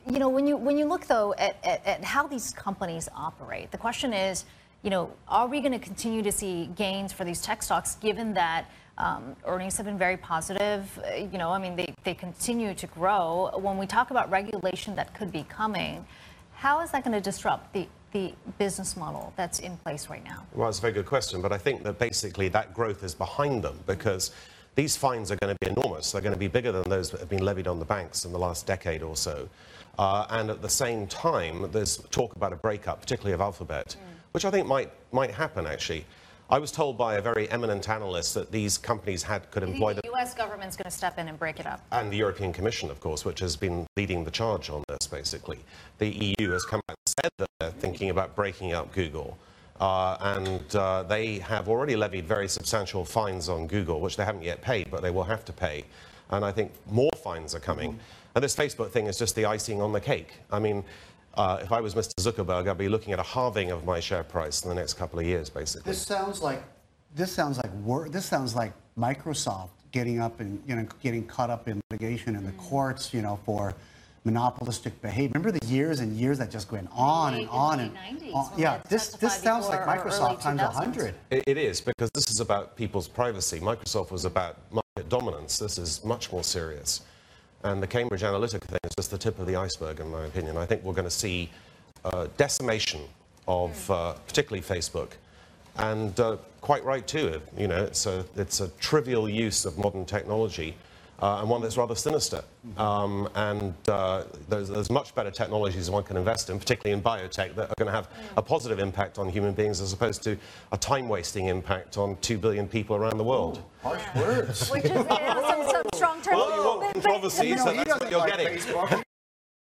You know, when you look though at how these companies operate, the question is, you know, are we going to continue to see gains for these tech stocks given that earnings have been very positive? You know, I mean, they continue to grow. When we talk about regulation that could be coming, how is that going to disrupt the business model that's in place right now? Well, it's a very good question, but I think that basically that growth is behind them because these fines are going to be enormous. They're going to be bigger than those that have been levied on the banks in the last decade or so. And at the same time, there's talk about a breakup, particularly of Alphabet, which I think might happen, actually. I was told by a very eminent analyst that these companies could employ... The U.S. government's going to step in and break it up. And the European Commission, of course, which has been leading the charge on this, basically. The EU has come out and said that they're thinking about breaking up Google. They have already levied very substantial fines on Google, which they haven't yet paid, but they will have to pay. And I think more fines are coming. And this Facebook thing is just the icing on the cake. I mean, if I was Mr. Zuckerberg, I'd be looking at a halving of my share price in the next couple of years, basically. This sounds like Microsoft getting up and getting caught up in litigation in the courts, for monopolistic behavior. Remember the years and years that just went on and on and on. Yeah, this sounds like Microsoft times 100. It is, because this is about people's privacy. Microsoft was about market dominance. This is much more serious. And the Cambridge Analytica thing is just the tip of the iceberg, in my opinion. I think we're going to see decimation of particularly Facebook. And quite right, too. It's a trivial use of modern technology. And one that's rather sinister. There's much better technologies one can invest in, particularly in biotech, that are going to have a positive impact on human beings as opposed to a time-wasting impact on 2 billion people around the world. Harsh words. Which is some strong terms. Well, you want controversy, so that's what you're getting.